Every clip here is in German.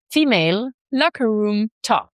Female Locker Room Talk.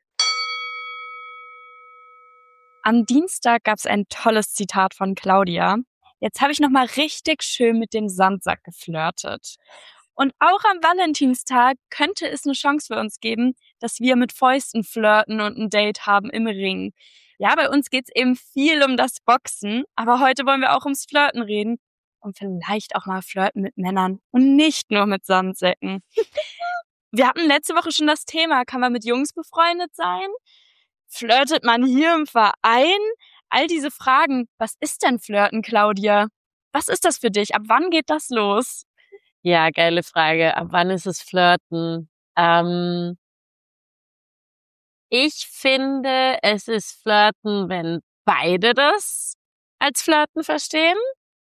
Am Dienstag gab es ein tolles Zitat von Claudia. Jetzt habe ich nochmal richtig schön mit dem Sandsack geflirtet. Und auch am Valentinstag könnte es eine Chance für uns geben, dass wir mit Fäusten flirten und ein Date haben im Ring. Ja, bei uns geht's eben viel um das Boxen, aber heute wollen wir auch ums Flirten reden und vielleicht auch mal flirten mit Männern und nicht nur mit Sandsäcken. Wir hatten letzte Woche schon das Thema, kann man mit Jungs befreundet sein? Flirtet man hier im Verein? All diese Fragen. Was ist denn Flirten, Claudia? Was ist das für dich? Ab wann geht das los? Ja, geile Frage. Ab wann ist es Flirten? Ich finde, es ist Flirten, wenn beide das als Flirten verstehen.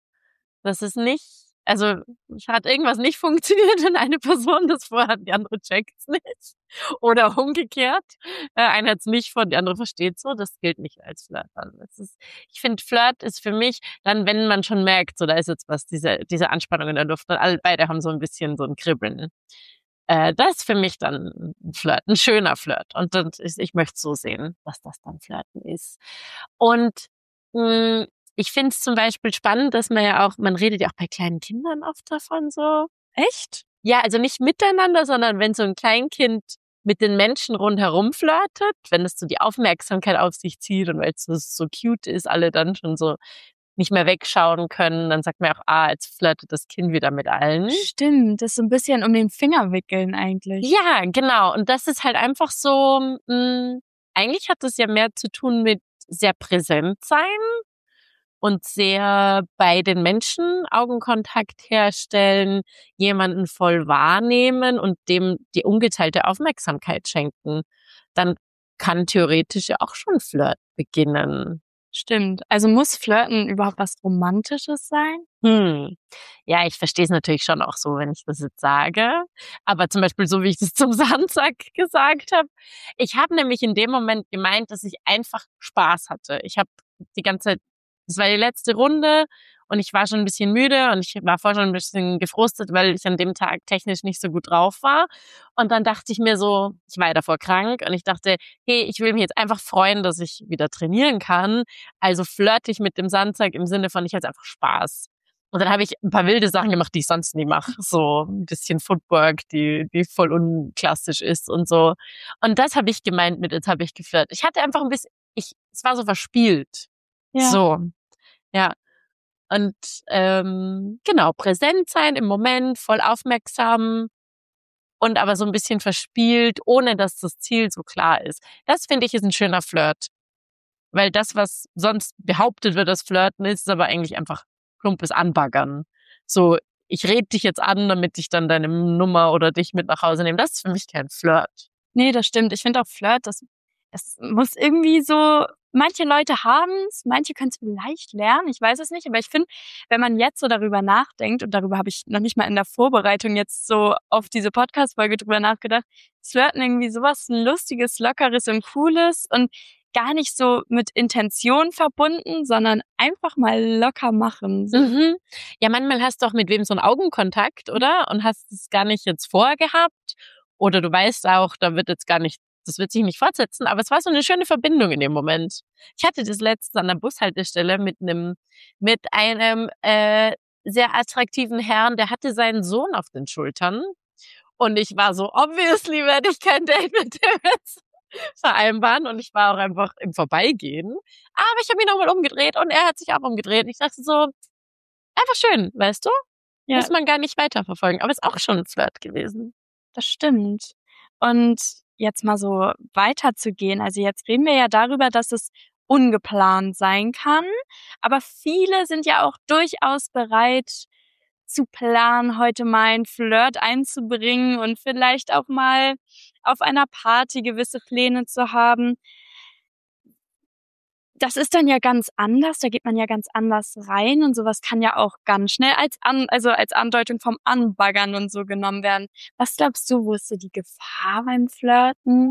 Das ist nicht, also es hat irgendwas nicht funktioniert, wenn eine Person das vorhat, die andere checkt's nicht. Oder umgekehrt. Einer hat's nicht vor, die andere versteht so. Das gilt nicht als Flirt. Also ich finde, Flirt ist für mich dann, wenn man schon merkt, so da ist jetzt was, diese Anspannung in der Luft, und beide haben so ein bisschen so ein Kribbeln. Das ist für mich dann ein Flirt, ein schöner Flirt. Und ich möchte so sehen, was das dann Flirten ist. Und ich finde es zum Beispiel spannend, dass man redet ja auch bei kleinen Kindern oft davon so. Echt? Ja, also nicht miteinander, sondern wenn so ein Kleinkind mit den Menschen rundherum flirtet, wenn es so die Aufmerksamkeit auf sich zieht und weil es so cute ist, alle dann schon so nicht mehr wegschauen können, dann sagt man auch, jetzt flirtet das Kind wieder mit allen. Stimmt, das ist so ein bisschen um den Finger wickeln eigentlich. Ja, genau. Und das ist halt einfach so, eigentlich hat das ja mehr zu tun mit sehr präsent sein und sehr bei den Menschen Augenkontakt herstellen, jemanden voll wahrnehmen und dem die ungeteilte Aufmerksamkeit schenken. Dann kann theoretisch ja auch schon Flirt beginnen. Stimmt. Also muss Flirten überhaupt was Romantisches sein? Ja, ich verstehe es natürlich schon auch so, wenn ich das jetzt sage. Aber zum Beispiel so, wie ich das zum Sandsack gesagt habe. Ich habe nämlich in dem Moment gemeint, dass ich einfach Spaß hatte. Ich habe die ganze Zeit, das war die letzte Runde und ich war schon ein bisschen müde und ich war vorher schon ein bisschen gefrustet, weil ich an dem Tag technisch nicht so gut drauf war. Und dann dachte ich mir so, ich war ja davor krank und ich dachte, hey, ich will mich jetzt einfach freuen, dass ich wieder trainieren kann. Also flirte ich mit dem Sandsack im Sinne von, ich hatte einfach Spaß. Und dann habe ich ein paar wilde Sachen gemacht, die ich sonst nie mache. So ein bisschen Footwork, die voll unklassisch ist und so. Und das habe ich gemeint mit, jetzt habe ich geflirtet. Ich hatte einfach ein bisschen, es war so verspielt. Ja. So, ja. Und genau, präsent sein im Moment, voll aufmerksam und aber so ein bisschen verspielt, ohne dass das Ziel so klar ist. Das finde ich ist ein schöner Flirt. Weil das, was sonst behauptet wird, das Flirten ist aber eigentlich einfach plumpes Anbaggern. So, ich rede dich jetzt an, damit ich dann deine Nummer oder dich mit nach Hause nehme. Das ist für mich kein Flirt. Nee, das stimmt. Ich finde auch Flirt, das muss irgendwie so, manche Leute haben's, manche können es vielleicht lernen, ich weiß es nicht, aber ich finde, wenn man jetzt so darüber nachdenkt, und darüber habe ich noch nicht mal in der Vorbereitung jetzt so auf diese Podcast-Folge drüber nachgedacht, ist Flirten irgendwie sowas Lustiges, Lockeres und Cooles und gar nicht so mit Intention verbunden, sondern einfach mal locker machen. Mhm. Ja, manchmal hast du auch mit wem so einen Augenkontakt, oder? Und hast es gar nicht jetzt vorgehabt. Oder du weißt auch, das wird sich nicht fortsetzen, aber es war so eine schöne Verbindung in dem Moment. Ich hatte das letztens an der Bushaltestelle mit einem sehr attraktiven Herrn, der hatte seinen Sohn auf den Schultern. Und ich war so, obviously werde ich kein Date mit dem jetzt vereinbaren. Und ich war auch einfach im Vorbeigehen. Aber ich habe ihn nochmal umgedreht und er hat sich auch umgedreht. Und ich dachte so, einfach schön, weißt du? Ja. Muss man gar nicht weiterverfolgen. Aber ist auch schon ein Flirt gewesen. Das stimmt. Und jetzt mal so weiterzugehen. Also jetzt reden wir ja darüber, dass es ungeplant sein kann. Aber viele sind ja auch durchaus bereit zu planen, heute mal ein Flirt einzubringen und vielleicht auch mal auf einer Party gewisse Pläne zu haben. Das ist dann ja ganz anders, da geht man ja ganz anders rein und sowas kann ja auch ganz schnell als Andeutung vom Anbaggern und so genommen werden. Was glaubst du, wo ist so die Gefahr beim Flirten?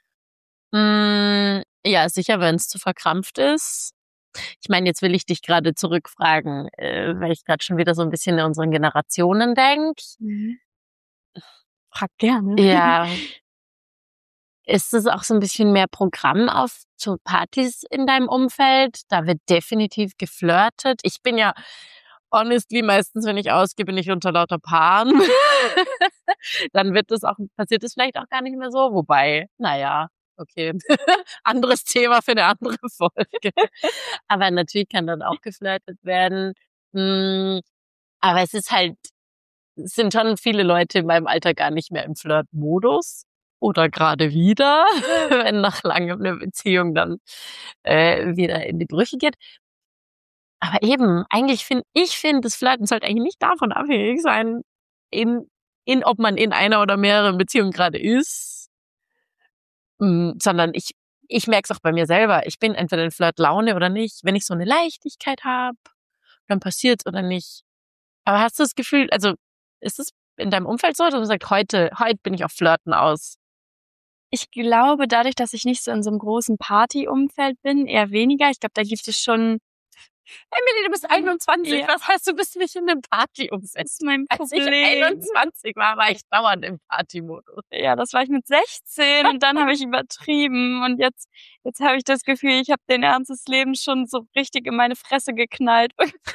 Ja, sicher, wenn es zu verkrampft ist. Ich meine, jetzt will ich dich gerade zurückfragen, weil ich gerade schon wieder so ein bisschen in unseren Generationen denke. Frag gerne. Ja. Ist es auch so ein bisschen mehr Programm auf so Partys in deinem Umfeld? Da wird definitiv geflirtet. Ich bin ja honestly meistens, wenn ich ausgehe, bin ich unter lauter Paaren. Dann passiert es vielleicht auch gar nicht mehr so. Wobei, naja, okay. Anderes Thema für eine andere Folge. Aber natürlich kann dann auch geflirtet werden. Aber es sind schon viele Leute in meinem Alter gar nicht mehr im Flirtmodus. Oder gerade wieder, wenn nach langem eine Beziehung dann wieder in die Brüche geht. Aber eben, eigentlich finde das Flirten sollte eigentlich nicht davon abhängig sein, ob man in einer oder mehreren Beziehungen gerade ist, sondern ich merke es auch bei mir selber. Ich bin entweder in Flirtlaune oder nicht. Wenn ich so eine Leichtigkeit habe, dann passiert's oder nicht. Aber hast du das Gefühl, also ist es in deinem Umfeld so, dass du sagst, heute bin ich auf Flirten aus? Ich glaube, dadurch, dass ich nicht so in so einem großen Partyumfeld bin, eher weniger. Ich glaube, da gibt es schon... Emily, du bist 21. Ja. Was heißt, du bist nicht in einem Partyumfeld? Das ist mein Als ich Problem. 21 war ich dauernd im Partymodus. Ja, das war ich mit 16 und dann habe ich übertrieben und jetzt habe ich das Gefühl, ich habe den Ernst des Lebens schon so richtig in meine Fresse geknallt.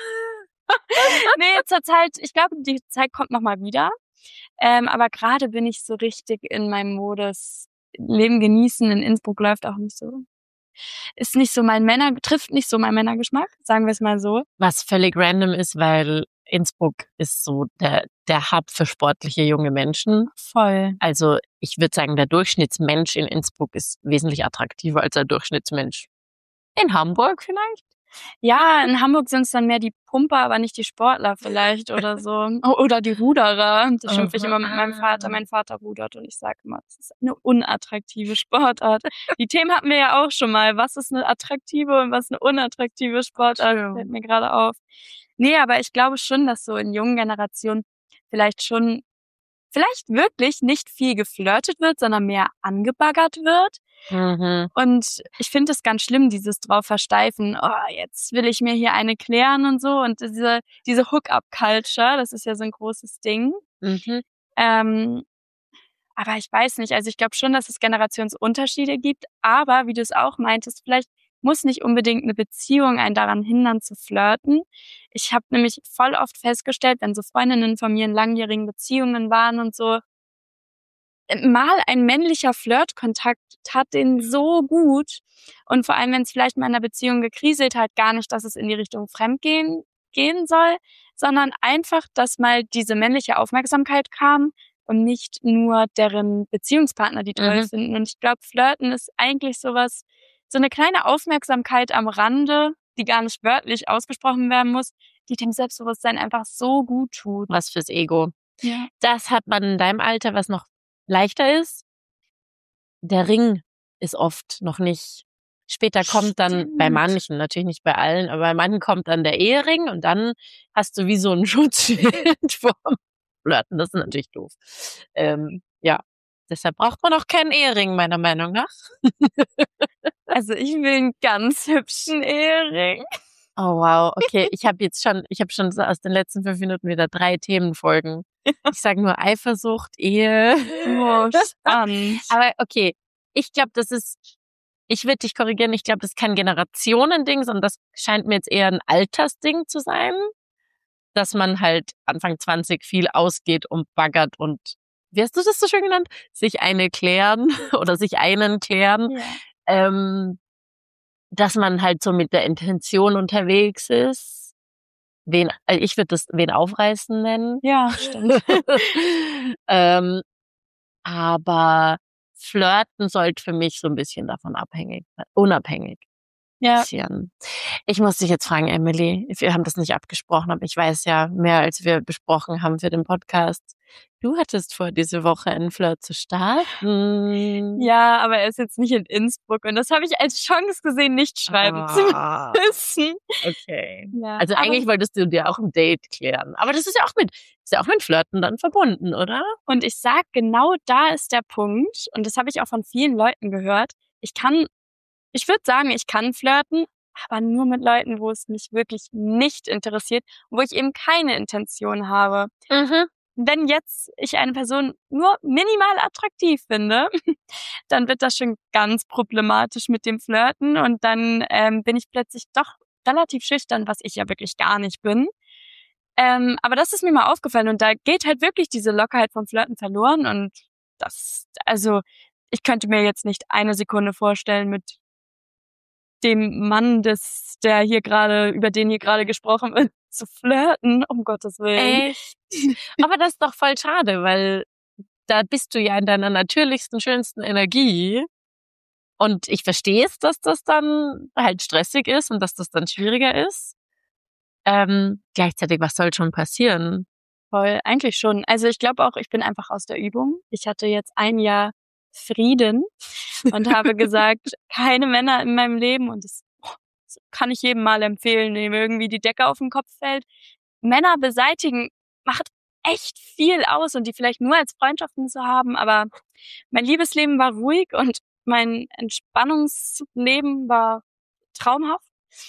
Nee, zur Zeit, ich glaube, die Zeit kommt nochmal wieder. Aber gerade bin ich so richtig in meinem Modus Leben genießen. In Innsbruck läuft auch nicht so. Trifft nicht so mein Männergeschmack, sagen wir es mal so. Was völlig random ist, weil Innsbruck ist so der Hub für sportliche junge Menschen. Voll. Also ich würde sagen, der Durchschnittsmensch in Innsbruck ist wesentlich attraktiver als der Durchschnittsmensch in Hamburg vielleicht. Ja, in Hamburg sind es dann mehr die Pumper, aber nicht die Sportler vielleicht oder so. Oder die Ruderer. Das schimpfe ich immer mit meinem Vater. Mein Vater rudert und ich sage immer, das ist eine unattraktive Sportart. Die Themen hatten wir ja auch schon mal. Was ist eine attraktive und was ist eine unattraktive Sportart? True. Fällt mir gerade auf. Nee, aber ich glaube schon, dass so in jungen Generationen vielleicht wirklich nicht viel geflirtet wird, sondern mehr angebaggert wird. Mhm. Und ich finde es ganz schlimm, dieses drauf versteifen, jetzt will ich mir hier eine klären und so. Und diese Hook-up-Culture, das ist ja so ein großes Ding. Mhm. Aber ich weiß nicht, also ich glaube schon, dass es Generationsunterschiede gibt. Aber wie du es auch meintest, vielleicht muss nicht unbedingt eine Beziehung einen daran hindern zu flirten. Ich habe nämlich voll oft festgestellt, wenn so Freundinnen von mir in langjährigen Beziehungen waren und so, mal ein männlicher Flirtkontakt tat denen so gut. Und vor allem, wenn es vielleicht mal in einer Beziehung gekriselt hat, gar nicht, dass es in die Richtung Fremdgehen gehen soll, sondern einfach, dass mal diese männliche Aufmerksamkeit kam und nicht nur deren Beziehungspartner die toll finden. Und ich glaube, Flirten ist eigentlich sowas, so eine kleine Aufmerksamkeit am Rande, die gar nicht wörtlich ausgesprochen werden muss, die dem Selbstbewusstsein einfach so gut tut. Was fürs Ego. Ja. Das hat man in deinem Alter, was noch leichter ist. Der Ring ist oft noch nicht. Später kommt dann bei manchen, natürlich nicht bei allen, aber bei manchen kommt dann der Ehering und dann hast du wie so einen Schutzschild vorm Flirten. Das ist natürlich doof. Ja, deshalb braucht man auch keinen Ehering, meiner Meinung nach. Also ich will einen ganz hübschen Ehering. Oh wow, okay. Ich habe schon so aus den letzten 5 Minuten wieder 3 Themenfolgen. Ich sage nur Eifersucht, Ehe. Oh, spannend. Aber okay, ich glaube, ich würde dich korrigieren, ich glaube, das ist kein Generationending, sondern das scheint mir jetzt eher ein Altersding zu sein, dass man halt Anfang 20 viel ausgeht und baggert und, wie hast du das so schön genannt? Sich eine klären oder sich einen klären. Ja. Dass man halt so mit der Intention unterwegs ist. Ich würde das wen aufreißen nennen. Ja, stimmt. Aber Flirten sollte für mich so ein bisschen davon unabhängig Ja. passieren. Ich muss dich jetzt fragen, Emily, wir haben das nicht abgesprochen, aber ich weiß ja mehr, als wir besprochen haben für den Podcast. Du hattest vor, diese Woche einen Flirt zu starten. Ja, aber er ist jetzt nicht in Innsbruck und das habe ich als Chance gesehen, nicht schreiben zu müssen. Okay. Ja, also eigentlich wolltest du dir auch ein Date klären. Aber das ist ja auch mit Flirten dann verbunden, oder? Und ich sag, genau da ist der Punkt, und das habe ich auch von vielen Leuten gehört, ich würde sagen, ich kann flirten, aber nur mit Leuten, wo es mich wirklich nicht interessiert, wo ich eben keine Intention habe. Mhm. wenn jetzt ich eine Person nur minimal attraktiv finde, dann wird das schon ganz problematisch mit dem Flirten und dann bin ich plötzlich doch relativ schüchtern, was ich ja wirklich gar nicht bin. Aber das ist mir mal aufgefallen und da geht halt wirklich diese Lockerheit vom Flirten verloren und also ich könnte mir jetzt nicht eine Sekunde vorstellen, mit dem Mann, über den hier gerade gesprochen wird, zu flirten, um Gottes Willen. Echt? Aber das ist doch voll schade, weil da bist du ja in deiner natürlichsten, schönsten Energie. Und ich verstehe es, dass das dann halt stressig ist und dass das dann schwieriger ist. Gleichzeitig, was soll schon passieren? Voll, eigentlich schon. Also ich glaube auch, ich bin einfach aus der Übung. Ich hatte jetzt ein Jahr Frieden und habe gesagt, keine Männer in meinem Leben und das kann ich jedem mal empfehlen, dem irgendwie die Decke auf den Kopf fällt. Männer beseitigen macht echt viel aus und die vielleicht nur als Freundschaften zu haben, aber mein Liebesleben war ruhig und mein Entspannungsleben war traumhaft.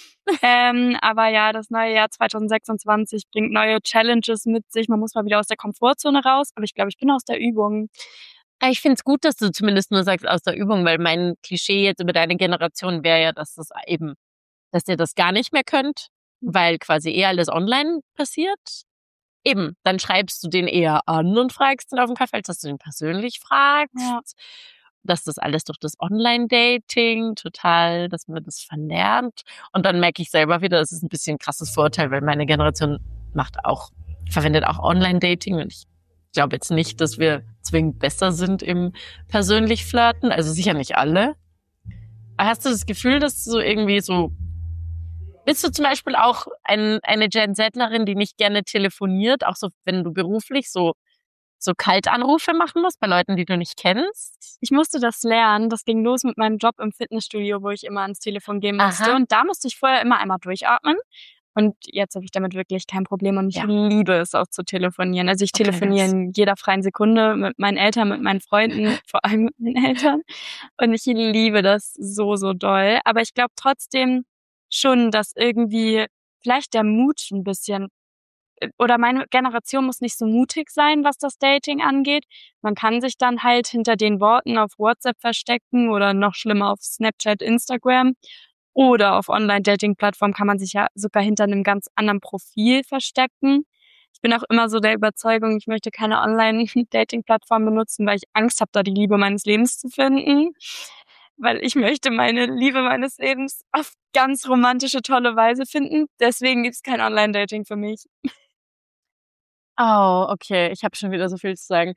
Aber ja, das neue Jahr 2026 bringt neue Challenges mit sich. Man muss mal wieder aus der Komfortzone raus, aber ich glaube, ich bin aus der Übung. Ich finde es gut, dass du zumindest nur sagst aus der Übung, weil mein Klischee jetzt über deine Generation wäre ja, dass ihr das gar nicht mehr könnt, weil quasi alles online passiert. Eben, dann schreibst du den eher an und fragst ihn auf dem Kaffee, als dass du ihn persönlich fragst. Ja. Dass das alles durch das Online-Dating dass man das verlernt. Und dann merke ich selber wieder, das ist ein bisschen ein krasses Vorurteil, weil meine Generation verwendet auch Online-Dating und ich glaube jetzt nicht, dass wir zwingend besser sind im persönlich Flirten, also sicher nicht alle. Aber hast du das Gefühl, dass du irgendwie so, bist du zum Beispiel auch eine Gen Zlerin, die nicht gerne telefoniert, auch so, wenn du beruflich so Kaltanrufe machen musst bei Leuten, die du nicht kennst? Ich musste das lernen. Das ging los mit meinem Job im Fitnessstudio, wo ich immer ans Telefon gehen musste. Aha. Und da musste ich vorher immer einmal durchatmen. Und jetzt habe ich damit wirklich kein Problem und ich liebe es auch zu telefonieren. Also ich telefoniere in jeder freien Sekunde mit meinen Eltern, mit meinen Freunden, vor allem mit meinen Eltern. Und ich liebe das so, so doll. Aber ich glaube trotzdem schon, dass irgendwie vielleicht der Mut ein bisschen, oder meine Generation muss nicht so mutig sein, was das Dating angeht. Man kann sich dann halt hinter den Worten auf WhatsApp verstecken oder noch schlimmer auf Snapchat, Instagram. Oder auf Online-Dating-Plattformen kann man sich ja sogar hinter einem ganz anderen Profil verstecken. Ich bin auch immer so der Überzeugung, ich möchte keine Online-Dating-Plattform benutzen, weil ich Angst habe, da die Liebe meines Lebens zu finden. Weil ich möchte meine Liebe meines Lebens auf ganz romantische, tolle Weise finden. Deswegen gibt's kein Online-Dating für mich. Oh, okay. Ich habe schon wieder so viel zu sagen.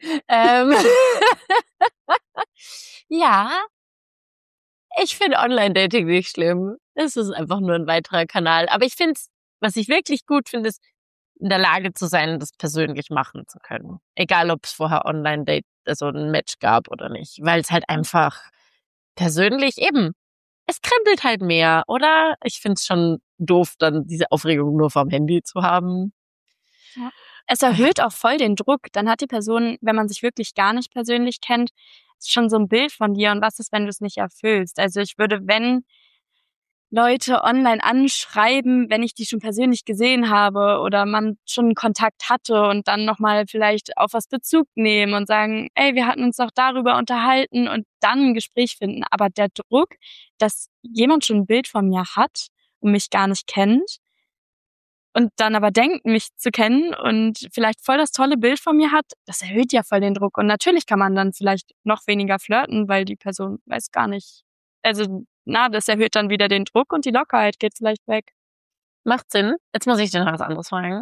Ja, ich finde Online-Dating nicht schlimm. Es ist einfach nur ein weiterer Kanal. Aber ich finde, was ich wirklich gut finde, ist, in der Lage zu sein, das persönlich machen zu können. Egal, ob es vorher Online-Date, also ein Match gab oder nicht. Weil es halt einfach persönlich eben, es kribbelt halt mehr, oder? Ich finde es schon doof, dann diese Aufregung nur vom Handy zu haben. Ja. Es erhöht auch voll den Druck. Dann hat die Person, wenn man sich wirklich gar nicht persönlich kennt, schon so ein Bild von dir und was ist, wenn du es nicht erfüllst. Also ich würde, wenn Leute online anschreiben, wenn ich die schon persönlich gesehen habe oder man schon Kontakt hatte und dann nochmal vielleicht auf was Bezug nehmen und sagen, ey, wir hatten uns doch darüber unterhalten und dann ein Gespräch finden. Aber der Druck, dass jemand schon ein Bild von mir hat und mich gar nicht kennt und dann aber denkt, mich zu kennen und vielleicht voll das tolle Bild von mir hat, das erhöht ja voll den Druck. Und natürlich kann man dann vielleicht noch weniger flirten, weil die Person weiß gar nicht, also das erhöht dann wieder den Druck und die Lockerheit geht vielleicht weg. Macht Sinn. Jetzt muss ich dir noch was anderes fragen.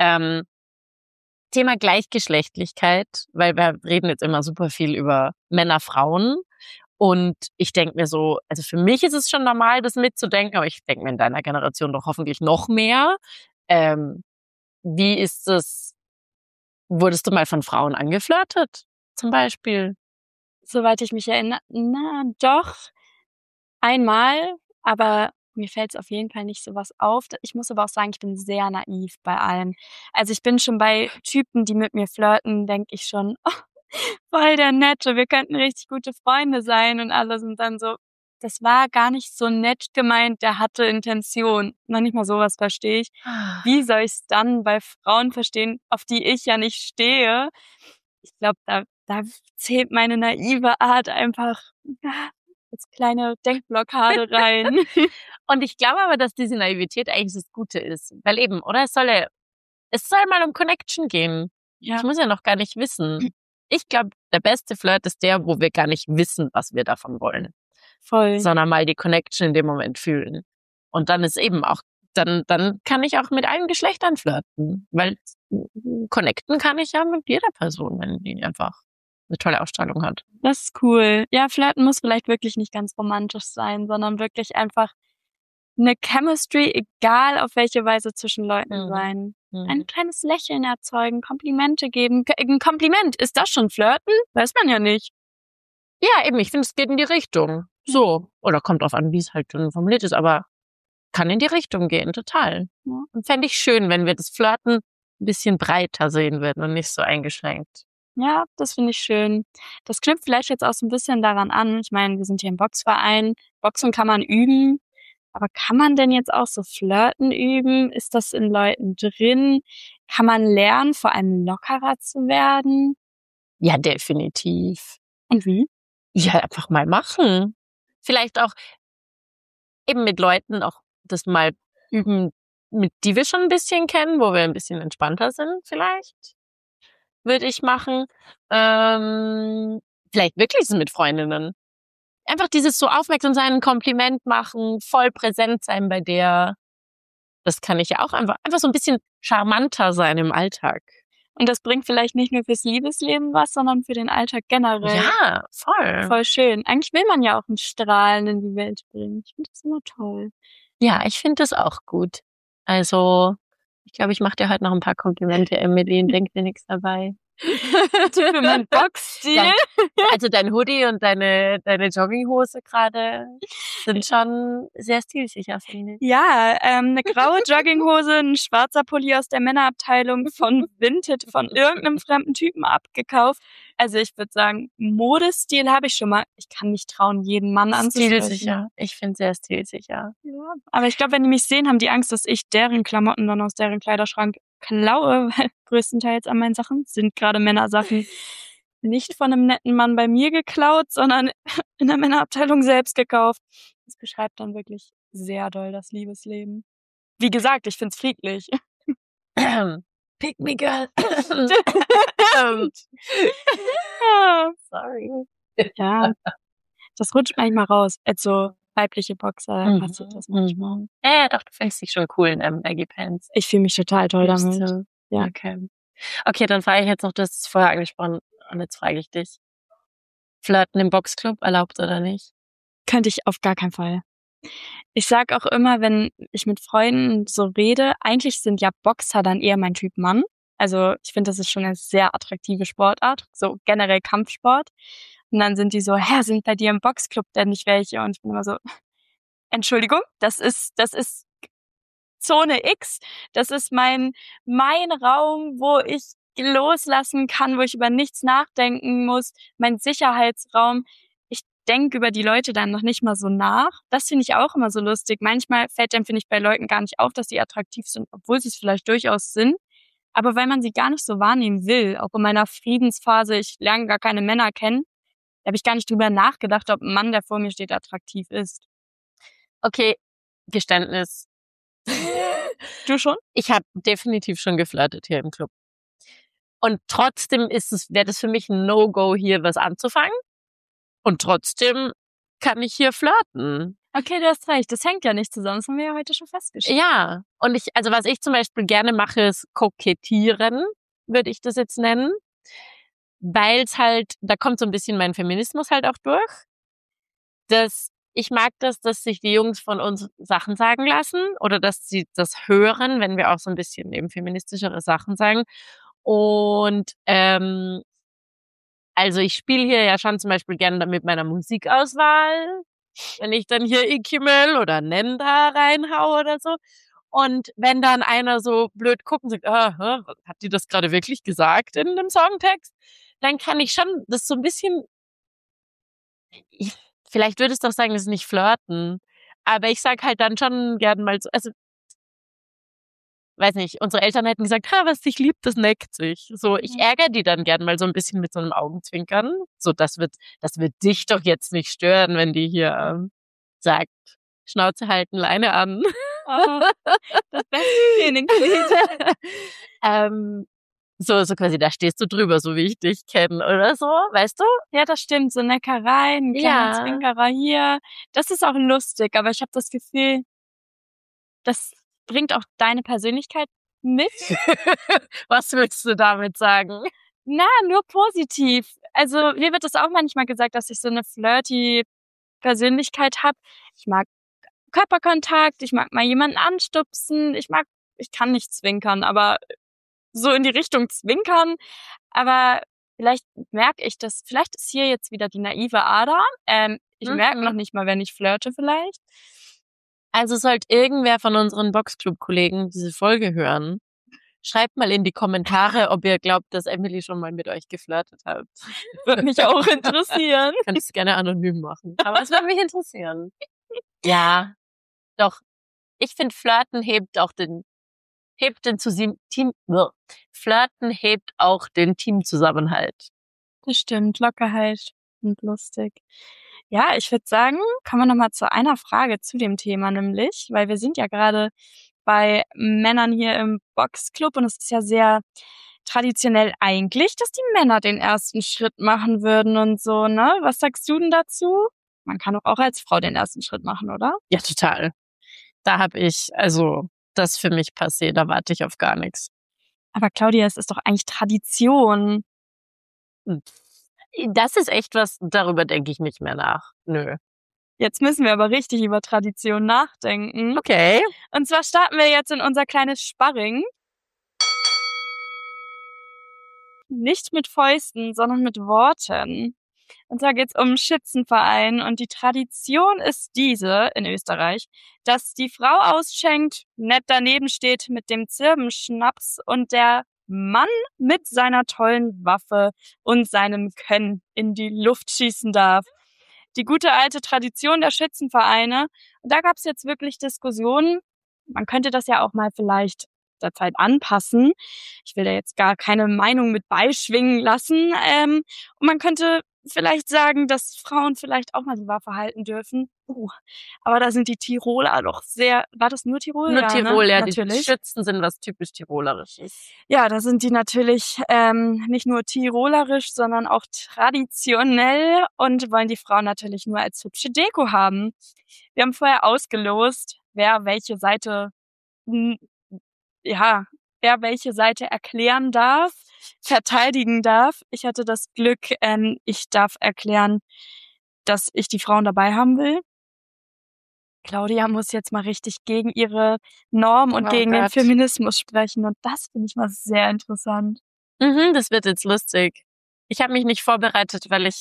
Thema Gleichgeschlechtlichkeit, weil wir reden jetzt immer super viel über Männer, Frauen. Und ich denke mir so, also für mich ist es schon normal, das mitzudenken, aber ich denke mir in deiner Generation doch hoffentlich noch mehr. Wie ist es, wurdest du mal von Frauen angeflirtet, zum Beispiel? Soweit ich mich erinnere, doch. Einmal, aber mir fällt es auf jeden Fall nicht so was auf. Ich muss aber auch sagen, ich bin sehr naiv bei allem. Also ich bin schon bei Typen, die mit mir flirten, denke ich schon, oh, voll der Nette, wir könnten richtig gute Freunde sein und alles und dann so, das war gar nicht so nett gemeint, der hatte Intention. Noch nicht mal sowas verstehe ich. Wie soll ich es dann bei Frauen verstehen, auf die ich ja nicht stehe? Ich glaube, da zählt meine naive Art einfach als kleine Denkblockade rein. Und ich glaube aber, dass diese Naivität eigentlich das Gute ist. Weil eben, oder? Es soll mal um Connection gehen. Ja. Ich muss ja noch gar nicht wissen. Ich glaube, der beste Flirt ist der, wo wir gar nicht wissen, was wir davon wollen. Voll. Sondern mal die Connection in dem Moment fühlen. Und dann ist eben auch, dann kann ich auch mit allen Geschlechtern flirten. Weil connecten kann ich ja mit jeder Person, wenn die einfach eine tolle Ausstrahlung hat. Das ist cool. Ja, flirten muss vielleicht wirklich nicht ganz romantisch sein, sondern wirklich einfach eine Chemistry, egal auf welche Weise, zwischen Leuten sein. Ein kleines Lächeln erzeugen, Komplimente geben. Ein Kompliment, ist das schon Flirten? Weiß man ja nicht. Ja, eben, ich finde, es geht in die Richtung. So. Oder kommt drauf an, wie es halt dann formuliert ist, aber kann in die Richtung gehen, total. Ja. Und fände ich schön, wenn wir das Flirten ein bisschen breiter sehen würden und nicht so eingeschränkt. Ja, das finde ich schön. Das knüpft vielleicht jetzt auch so ein bisschen daran an. Ich meine, wir sind hier im Boxverein. Boxen kann man üben. Aber kann man denn jetzt auch so Flirten üben? Ist das in Leuten drin? Kann man lernen, vor allem lockerer zu werden? Ja, definitiv. Und wie? Ja, einfach mal machen. Vielleicht auch eben mit Leuten auch das mal üben, mit die wir schon ein bisschen kennen, wo wir ein bisschen entspannter sind vielleicht. Würde ich machen. Vielleicht wirklich so mit Freundinnen. Einfach dieses so aufmerksam sein, ein Kompliment machen, voll präsent sein bei der. Das kann ich ja auch einfach so ein bisschen charmanter sein im Alltag. Und das bringt vielleicht nicht nur fürs Liebesleben was, sondern für den Alltag generell. Ja, voll. Voll schön. Eigentlich will man ja auch ein Strahlen in die Welt bringen. Ich finde das immer toll. Ja, ich finde das auch gut. Also, ich glaube, ich mache dir heute noch ein paar Komplimente, Emily, und denk dir nichts dabei. Für meinen Boxstil. Also dein Hoodie und deine Jogginghose gerade sind schon sehr stilsicher, finde ich. Ja, eine graue Jogginghose, ein schwarzer Pulli aus der Männerabteilung von Vinted, von irgendeinem fremden Typen abgekauft. Also ich würde sagen, Modestil habe ich schon mal. Ich kann mich trauen, jeden Mann anzusprechen. Stilsicher. Ich finde sehr stilsicher. Ja, aber ich glaube, wenn die mich sehen, haben die Angst, dass ich deren Klamotten dann aus deren Kleiderschrank klaue, weil größtenteils an meinen Sachen sind gerade Männersachen nicht von einem netten Mann bei mir geklaut, sondern in der Männerabteilung selbst gekauft. Das beschreibt dann wirklich sehr doll das Liebesleben. Wie gesagt, ich find's friedlich. Pick me, girl. Sorry. Ja, das rutscht manchmal raus. Also weibliche Boxer passiert das manchmal. Ja, doch, du findest dich schon cool in Baggy Pants. Ich fühle mich total toll damit. So. Ja. Okay, dann frage ich jetzt noch das vorher angesprochen und jetzt frage ich dich. Flirten im Boxclub erlaubt oder nicht? Könnte ich auf gar keinen Fall. Ich sag auch immer, wenn ich mit Freunden so rede, eigentlich sind ja Boxer dann eher mein Typ Mann. Also ich finde, das ist schon eine sehr attraktive Sportart, so generell Kampfsport. Und dann sind die so, sind bei dir im Boxclub denn nicht welche? Und ich bin immer so, Entschuldigung, das ist Zone X, das ist mein Raum, wo ich loslassen kann, wo ich über nichts nachdenken muss, mein Sicherheitsraum. Ich denke über die Leute dann noch nicht mal so nach. Das finde ich auch immer so lustig. Manchmal fällt einem, finde ich, bei Leuten gar nicht auf, dass sie attraktiv sind, obwohl sie es vielleicht durchaus sind. Aber weil man sie gar nicht so wahrnehmen will, auch in meiner Friedensphase, ich lerne gar keine Männer kennen, da habe ich gar nicht drüber nachgedacht, ob ein Mann, der vor mir steht, attraktiv ist. Okay, Geständnis. Du schon? Ich habe definitiv schon geflirtet hier im Club. Und trotzdem wäre das für mich ein No-Go, hier was anzufangen. Und trotzdem kann ich hier flirten. Okay, du hast recht. Das hängt ja nicht zusammen. Das haben wir ja heute schon festgestellt. Ja. Und was ich zum Beispiel gerne mache, ist kokettieren, würde ich das jetzt nennen. Weil es halt, da kommt so ein bisschen mein Feminismus halt auch durch. Ich mag das, dass sich die Jungs von uns Sachen sagen lassen oder dass sie das hören, wenn wir auch so ein bisschen eben feministischere Sachen sagen. Und also ich spiele hier ja schon zum Beispiel gerne mit meiner Musikauswahl, wenn ich dann hier Ikimel oder Nenda reinhaue oder so. Und wenn dann einer so blöd guckt und sagt, hat die das gerade wirklich gesagt in dem Songtext? Dann kann ich schon das so ein bisschen, vielleicht würdest du auch sagen, das ist nicht flirten. Aber ich sag halt dann schon gern mal so, also, weiß nicht, unsere Eltern hätten gesagt, was sich liebt, das neckt sich. So, ich ärgere die dann gern mal so ein bisschen mit so einem Augenzwinkern. So, das wird dich doch jetzt nicht stören, wenn die hier sagt, Schnauze halten, Leine an. Oh, das beste Trainingslied. So quasi, da stehst du drüber, so wie ich dich kenne oder so, weißt du? Ja, das stimmt. So Neckereien, ein kleiner Ja. Zwinkerer hier. Das ist auch lustig, aber ich habe das Gefühl, das bringt auch deine Persönlichkeit mit. Was willst du damit sagen? Na, nur positiv. Also mir wird das auch manchmal gesagt, dass ich so eine flirty Persönlichkeit habe. Ich mag Körperkontakt, ich mag mal jemanden anstupsen, ich kann nicht zwinkern, aber so in die Richtung zwinkern. Aber vielleicht merke ich das, vielleicht ist hier jetzt wieder die naive Ader. Ich merke noch nicht mal, wenn ich flirte vielleicht. Also sollte irgendwer von unseren Boxclub-Kollegen diese Folge hören, schreibt mal in die Kommentare, ob ihr glaubt, dass Emily schon mal mit euch geflirtet hat. Würde mich auch interessieren. Kannst es gerne anonym machen. Aber es würde mich interessieren. Ja, doch. Ich finde, Flirten Flirten hebt auch den Teamzusammenhalt. Das stimmt, Lockerheit und lustig. Ja, ich würde sagen, kommen wir nochmal zu einer Frage zu dem Thema nämlich, weil wir sind ja gerade bei Männern hier im Boxclub und es ist ja sehr traditionell eigentlich, dass die Männer den ersten Schritt machen würden und so, ne? Was sagst du denn dazu? Man kann doch auch als Frau den ersten Schritt machen, oder? Ja, total. Da habe ich, also das für mich passé, da warte ich auf gar nichts. Aber Claudia, es ist doch eigentlich Tradition. Das ist echt was, darüber denke ich nicht mehr nach. Nö. Jetzt müssen wir aber richtig über Tradition nachdenken. Okay. Und zwar starten wir jetzt in unser kleines Sparring. Nicht mit Fäusten, sondern mit Worten. Und zwar geht's um einen Schützenverein und die Tradition ist diese in Österreich, dass die Frau ausschenkt, nett daneben steht mit dem Zirbenschnaps und der Mann mit seiner tollen Waffe und seinem Können in die Luft schießen darf. Die gute alte Tradition der Schützenvereine. Und da gab's jetzt wirklich Diskussionen. Man könnte das ja auch mal vielleicht der Zeit anpassen. Ich will da jetzt gar keine Meinung mit beischwingen lassen. Und man könnte vielleicht sagen, dass Frauen vielleicht auch mal die Waffe halten dürfen. Aber da sind die Tiroler doch sehr... War das nur Tirol? Nur ja, Tirol, ne? ja. Natürlich. Die Schützen sind was typisch Tirolerisches. Ja, da sind die natürlich nicht nur tirolerisch, sondern auch traditionell und wollen die Frauen natürlich nur als hübsche Deko haben. Wir haben vorher ausgelost, wer welche Seite erklären darf, verteidigen darf. Ich hatte das Glück, ich darf erklären, dass ich die Frauen dabei haben will. Claudia muss jetzt mal richtig gegen ihre Norm und gegen den Feminismus sprechen. Und das finde ich mal sehr interessant. Das wird jetzt lustig. Ich habe mich nicht vorbereitet, weil ich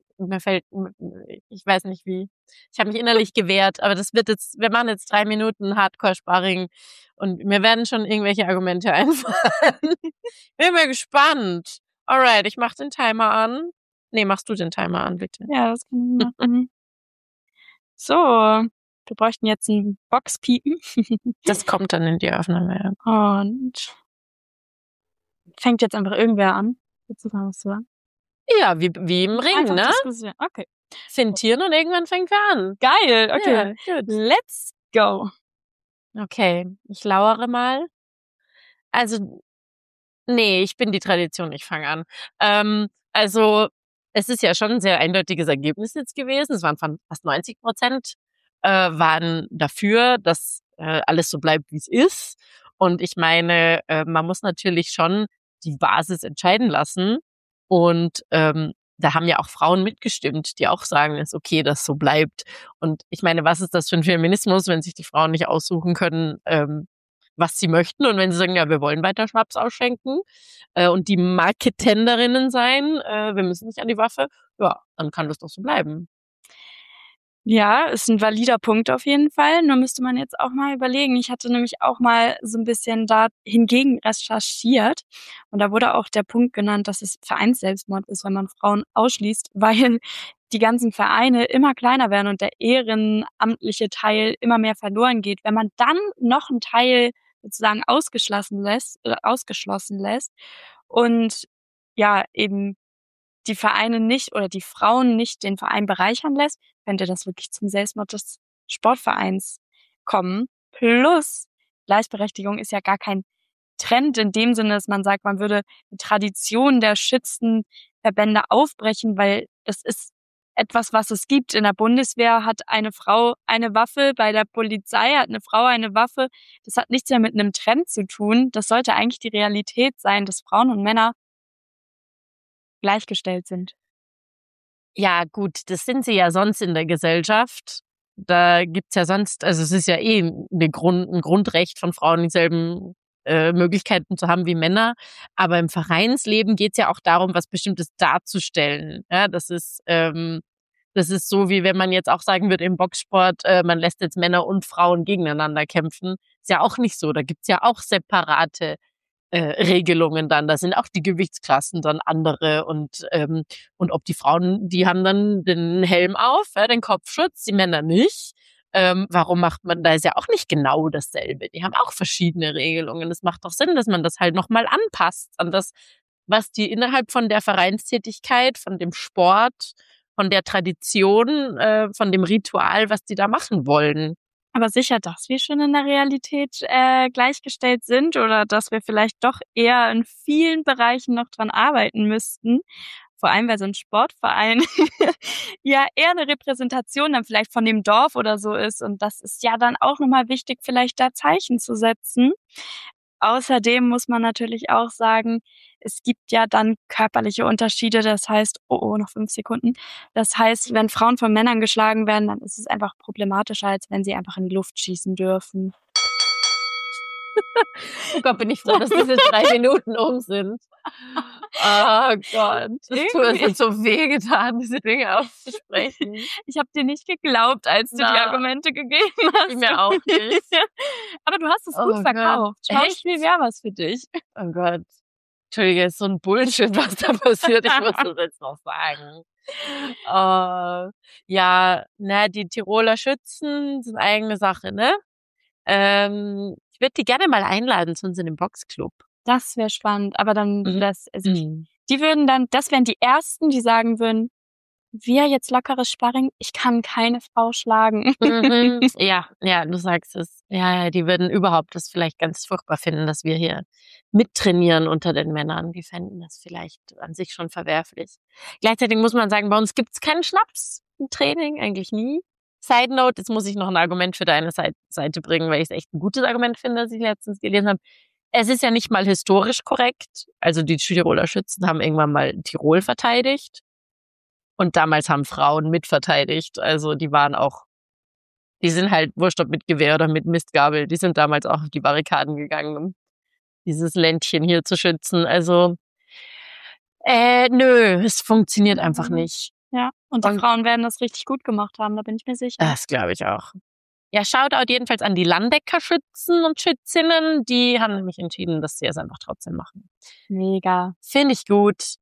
weiß nicht wie. Ich habe mich innerlich gewehrt, aber wir machen jetzt 3 Minuten Hardcore-Sparring und mir werden schon irgendwelche Argumente einfallen. Bin mir gespannt. Alright, ich mach den Timer an. Nee, machst du den Timer an, bitte. Ja, das kann ich machen. So, wir bräuchten jetzt ein Boxpiepen. Das kommt dann in die Aufnahme. Und fängt jetzt einfach irgendwer an. Ja, wie im Ring, einfach ne? Diskussion. Okay. Fintieren und irgendwann fängt wer an. Geil, okay. Ja, gut. Let's go. Okay, ich lauere mal. Also, nee, ich bin die Tradition, ich fange an. Also, es ist ja schon ein sehr eindeutiges Ergebnis jetzt gewesen. Es waren fast 90% waren dafür, dass alles so bleibt, wie es ist. Und ich meine, man muss natürlich schon die Basis entscheiden lassen. Und da haben ja auch Frauen mitgestimmt, die auch sagen, es ist okay, dass so bleibt. Und ich meine, was ist das für ein Feminismus, wenn sich die Frauen nicht aussuchen können, was sie möchten? Und wenn sie sagen, ja, wir wollen weiter Schnaps ausschenken und die Marketenderinnen sein, wir müssen nicht an die Waffe, ja, dann kann das doch so bleiben. Ja, ist ein valider Punkt auf jeden Fall. Nur müsste man jetzt auch mal überlegen. Ich hatte nämlich auch mal so ein bisschen da hingegen recherchiert. Und da wurde auch der Punkt genannt, dass es Vereinsselbstmord ist, wenn man Frauen ausschließt, weil die ganzen Vereine immer kleiner werden und der ehrenamtliche Teil immer mehr verloren geht. Wenn man dann noch einen Teil sozusagen ausgeschlossen lässt und ja, eben die Vereine nicht oder die Frauen nicht den Verein bereichern lässt, könnte das wirklich zum Selbstmord des Sportvereins kommen. Plus, Gleichberechtigung ist ja gar kein Trend in dem Sinne, dass man sagt, man würde die Tradition der Schützenverbände aufbrechen, weil das ist etwas, was es gibt. In der Bundeswehr hat eine Frau eine Waffe, bei der Polizei hat eine Frau eine Waffe. Das hat nichts mehr mit einem Trend zu tun. Das sollte eigentlich die Realität sein, dass Frauen und Männer gleichgestellt sind. Ja, gut, das sind sie ja sonst in der Gesellschaft. Da gibt's ja sonst, also es ist ja ein Grundrecht von Frauen, dieselben Möglichkeiten zu haben wie Männer. Aber im Vereinsleben geht's ja auch darum, was Bestimmtes darzustellen. Ja, das ist so, wie wenn man jetzt auch sagen würde im Boxsport, man lässt jetzt Männer und Frauen gegeneinander kämpfen. Ist ja auch nicht so. Da gibt's ja auch separate Regelungen dann. Da sind auch die Gewichtsklassen dann andere und ob die Frauen, die haben dann den Helm auf, den Kopfschutz, die Männer nicht. Warum macht man, da ist ja auch nicht genau dasselbe. Die haben auch verschiedene Regelungen. Es macht doch Sinn, dass man das halt nochmal anpasst an das, was die innerhalb von der Vereinstätigkeit, von dem Sport, von der Tradition, von dem Ritual, was die da machen wollen. Aber sicher, dass wir schon in der Realität gleichgestellt sind oder dass wir vielleicht doch eher in vielen Bereichen noch dran arbeiten müssten. Vor allem, weil so ein Sportverein ja eher eine Repräsentation dann vielleicht von dem Dorf oder so ist. Und das ist ja dann auch nochmal wichtig, vielleicht da Zeichen zu setzen. Außerdem muss man natürlich auch sagen, es gibt ja dann körperliche Unterschiede. Das heißt, noch 5 Sekunden. Das heißt, wenn Frauen von Männern geschlagen werden, dann ist es einfach problematischer, als wenn sie einfach in die Luft schießen dürfen. Oh Gott, bin ich froh, dass diese 3 Minuten um sind. Oh Gott, es hat so wehgetan, diese Dinge auszusprechen. Ich habe dir nicht geglaubt, als du die Argumente gegeben hast. Ich mir auch nicht. Aber du hast es gut verkauft. Schauspiel wäre was für dich. Oh Gott. Entschuldige, ist so ein Bullshit, was da passiert. Ich muss das jetzt noch sagen. Ja, die Tiroler Schützen sind eigene Sache, ne? Ich würde die gerne mal einladen zu uns in den Boxclub. Das wäre spannend, aber dann die würden dann, das wären die Ersten, die sagen würden, wir jetzt lockeres Sparring, ich kann keine Frau schlagen. Ja, du sagst es. Ja, die würden überhaupt das vielleicht ganz furchtbar finden, dass wir hier mittrainieren unter den Männern. Die fänden das vielleicht an sich schon verwerflich. Gleichzeitig muss man sagen, bei uns gibt's keinen Schnaps im Training, eigentlich nie. Side Note, jetzt muss ich noch ein Argument für deine Seite bringen, weil ich es echt ein gutes Argument finde, das ich letztens gelesen habe. Es ist ja nicht mal historisch korrekt. Also die Tiroler Schützen haben irgendwann mal Tirol verteidigt. Und damals haben Frauen mitverteidigt. Also die sind halt wurscht ob mit Gewehr oder mit Mistgabel. Die sind damals auch auf die Barrikaden gegangen, um dieses Ländchen hier zu schützen. Also nö, es funktioniert einfach nicht. Ja, und die Frauen werden das richtig gut gemacht haben, da bin ich mir sicher. Das glaube ich auch. Ja, Shoutout jedenfalls an die Landecker Schützen und Schützinnen. Die haben nämlich entschieden, dass sie es einfach trotzdem machen. Mega. Finde ich gut.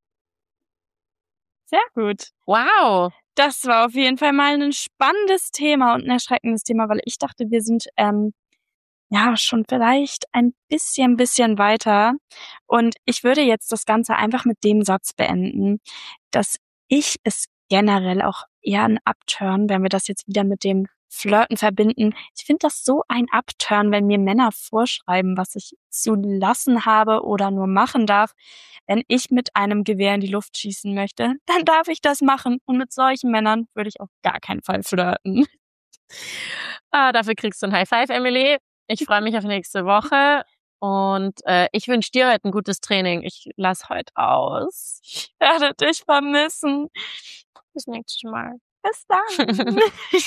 Sehr gut. Wow. Das war auf jeden Fall mal ein spannendes Thema und ein erschreckendes Thema, weil ich dachte, wir sind schon vielleicht ein bisschen weiter. Und ich würde jetzt das Ganze einfach mit dem Satz beenden, dass ich es generell auch eher ein Upturn, wenn wir das jetzt wieder mit dem Flirten verbinden. Ich finde das so ein Upturn, wenn mir Männer vorschreiben, was ich zu lassen habe oder nur machen darf. Wenn ich mit einem Gewehr in die Luft schießen möchte, dann darf ich das machen. Und mit solchen Männern würde ich auf gar keinen Fall flirten. Dafür kriegst du ein High Five, Emily. Ich freue mich auf nächste Woche. Und ich wünsche dir heute ein gutes Training. Ich lass heute aus. Ich werde dich vermissen. Bis nächstes Mal. Bis dann.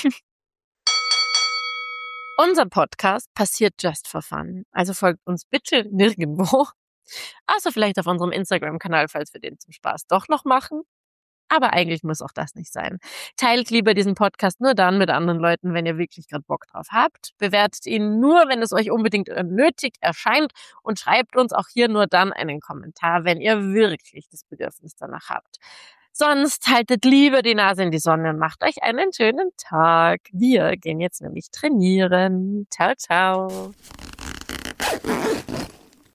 Unser Podcast passiert just for fun. Also folgt uns bitte nirgendwo. Außer vielleicht auf unserem Instagram-Kanal, falls wir den zum Spaß doch noch machen. Aber eigentlich muss auch das nicht sein. Teilt lieber diesen Podcast nur dann mit anderen Leuten, wenn ihr wirklich gerade Bock drauf habt. Bewertet ihn nur, wenn es euch unbedingt nötig erscheint und schreibt uns auch hier nur dann einen Kommentar, wenn ihr wirklich das Bedürfnis danach habt. Sonst haltet lieber die Nase in die Sonne und macht euch einen schönen Tag. Wir gehen jetzt nämlich trainieren. Ciao, ciao.